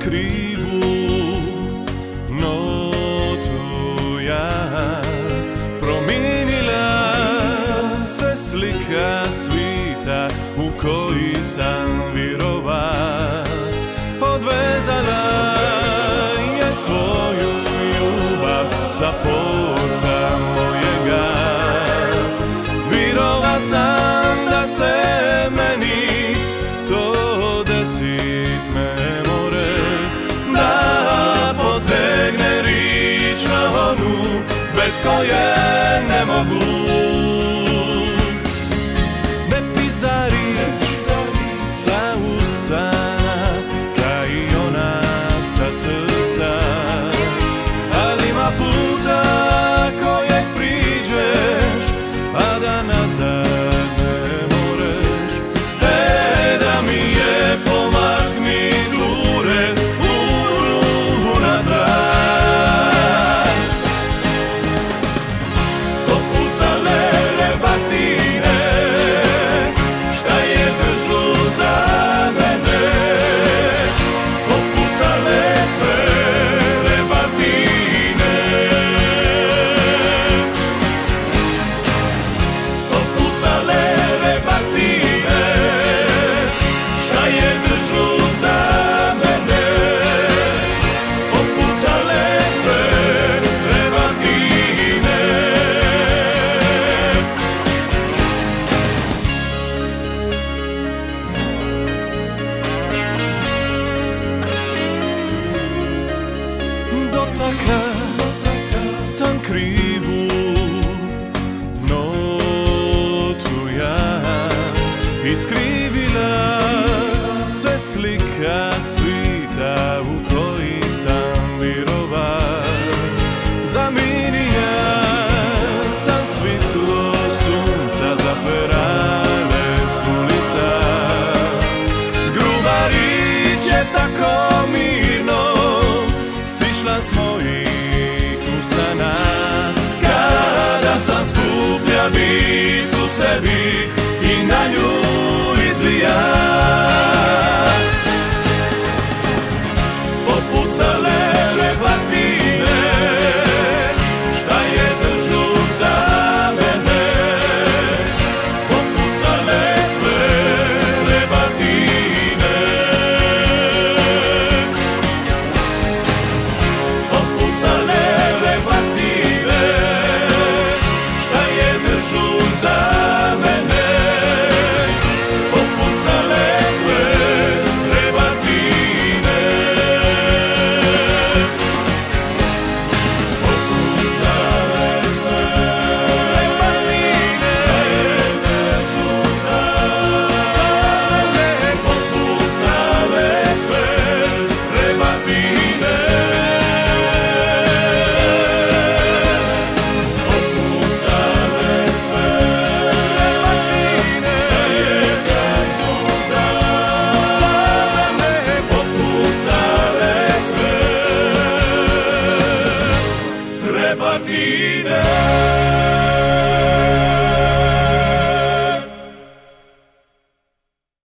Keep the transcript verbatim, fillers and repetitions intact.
krivu notu ja. Promijenila se slika svita u koji sam virova. Odvezala je svoju ljubav sa puta mojega. Virova sam da se meni to desit ne more, da potegne rič na onu bez koje ne mogu. Ne za rič sa usana ka i ona sa srca, ali ima puta kojeg priđeš a da nazad ne moreš. E, da mi je pomakni dure unatrag. Popucale rebatine, šta je držu za mene. Popucale sve rebatine. Popucale rebatine, šta je držu za mene. Popucale sve rebatine. Dotakla sam krivu notu ja. Iskrivila se slika svita u koji sam virova. Zamijenila sam svitlo sunca za ferale s ulica. Gruba rič je tako mirno sišla s mojih usana.